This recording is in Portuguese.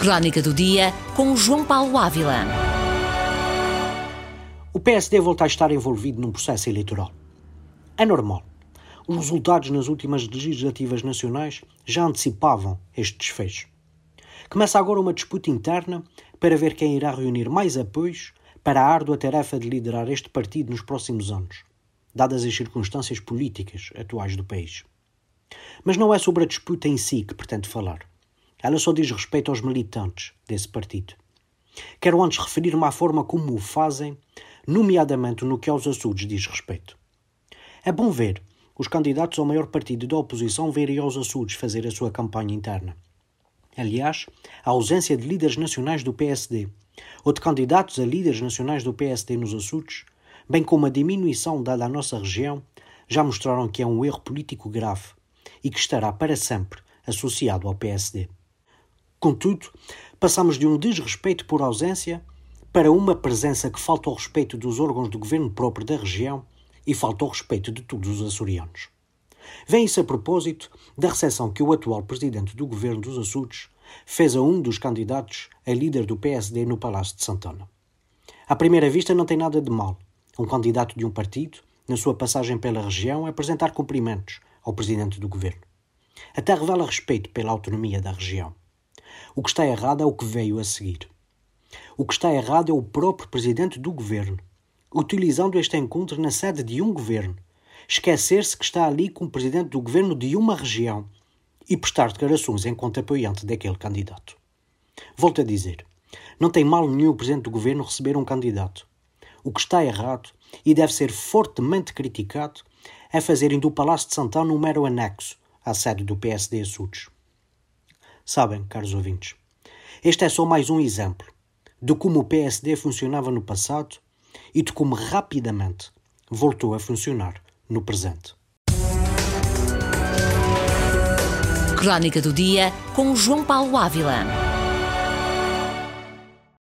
Crónica do Dia, com João Paulo Ávila. O PSD volta a estar envolvido num processo eleitoral. É normal. Os resultados nas últimas legislativas nacionais já antecipavam este desfecho. Começa agora uma disputa interna para ver quem irá reunir mais apoios para a árdua tarefa de liderar este partido nos próximos anos, dadas as circunstâncias políticas atuais do país. Mas não é sobre a disputa em si que pretendo falar. Ela só diz respeito aos militantes desse partido. Quero antes referir-me à forma como o fazem, nomeadamente no que aos assuntos diz respeito. É bom ver os candidatos ao maior partido da oposição verem aos assuntos fazer a sua campanha interna. Aliás, a ausência de líderes nacionais do PSD ou de candidatos a líderes nacionais do PSD nos assuntos, bem como a diminuição dada à nossa região, já mostraram que é um erro político grave e que estará para sempre associado ao PSD. Contudo, passamos de um desrespeito por ausência para uma presença que falta ao respeito dos órgãos do governo próprio da região e falta ao respeito de todos os açorianos. Vem isso a propósito da recepção que o atual presidente do governo dos Açores fez a um dos candidatos a líder do PSD no Palácio de Santana. À primeira vista não tem nada de mal um candidato de um partido, na sua passagem pela região, apresentar cumprimentos ao presidente do governo. Até revela respeito pela autonomia da região. O que está errado é o que veio a seguir. O que está errado é o próprio presidente do governo, utilizando este encontro na sede de um governo, esquecer-se que está ali como presidente do governo de uma região e prestar declarações enquanto apoiante daquele candidato. Volto a dizer, não tem mal nenhum o presidente do governo receber um candidato. O que está errado e deve ser fortemente criticado é fazerem do Palácio de Santana um mero anexo à sede do PSD Açores. Sabem, caros ouvintes, este é só mais um exemplo de como o PSD funcionava no passado e de como rapidamente voltou a funcionar no presente. Crónica do Dia, com João Paulo Ávila.